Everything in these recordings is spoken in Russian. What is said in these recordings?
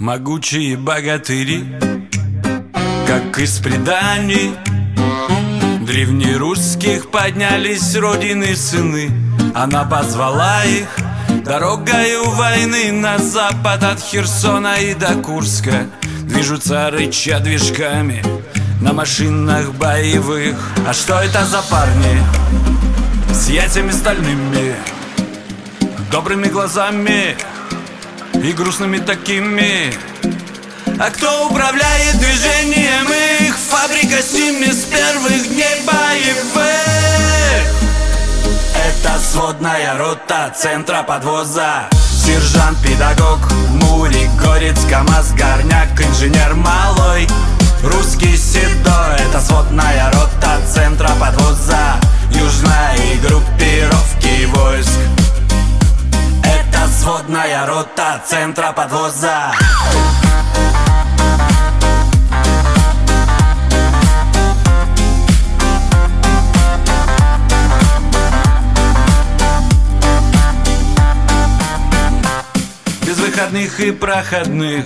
Могучие богатыри, как из преданий древнерусских, поднялись родины сыны. Она позвала их дорогою войны на запад от Херсона и до Курска. Движутся, рыча движками на машинах боевых. А что это за парни с яйцами стальными, добрыми глазами и грустными такими? А кто управляет движением их? Фабрика с ними с первых дней боевых. Это сводная рота центра подвоза. Сержант-педагог, Мурик, Горец, КамАЗ, Горняк, инженер малой, русский седой. Это сводная рота центра подвоза южной группировки войск. Это сводная рота центра подвоза. Без выходных и проходных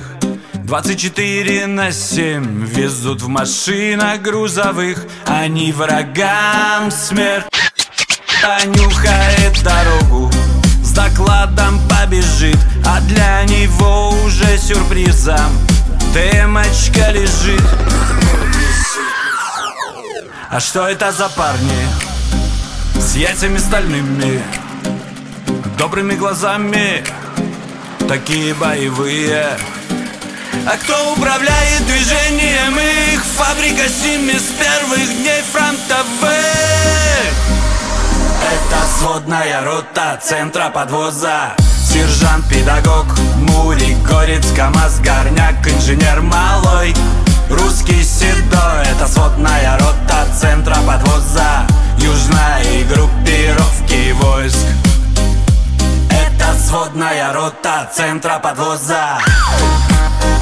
24/7 везут в машинах грузовых. Они врагам смерть. Нюхает дорогу, с докладом побежит, а для него уже сюрпризом темочка лежит. А что это за парни с яйцами стальными, добрыми глазами, такие боевые? А кто управляет движением их? Фабрика с ними с первых дней фронтовых. Это сводная рота центра подвоза. Сержант-педагог, Мурик, Горец, КамАЗ, Горняк, инженер малой, русский седой. Это сводная рота центра подвоза южной группировки войск. Это сводная рота центра подвоза.